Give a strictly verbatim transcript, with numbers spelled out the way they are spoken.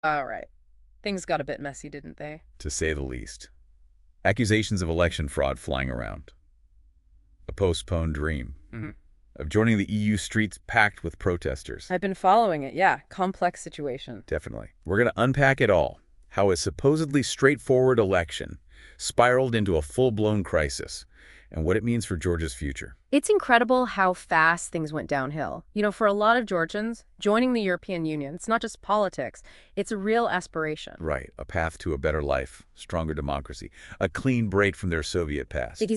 All right. Things got a bit messy, didn't they? To say the least. Accusations of election fraud flying around. A postponed dream Mhm. of joining the E U streets packed with protesters. I've been following it, yeah. Complex situation. Definitely. We're going to unpack it all. How a supposedly straightforward election spiraled into a full-blown crisis, and what it means for Georgia's future. It's incredible how fast things went downhill. You know, for a lot of Georgians, joining the European Union, it's not just politics, it's a real aspiration. Right. A path to a better life, stronger democracy, a clean break from their Soviet past.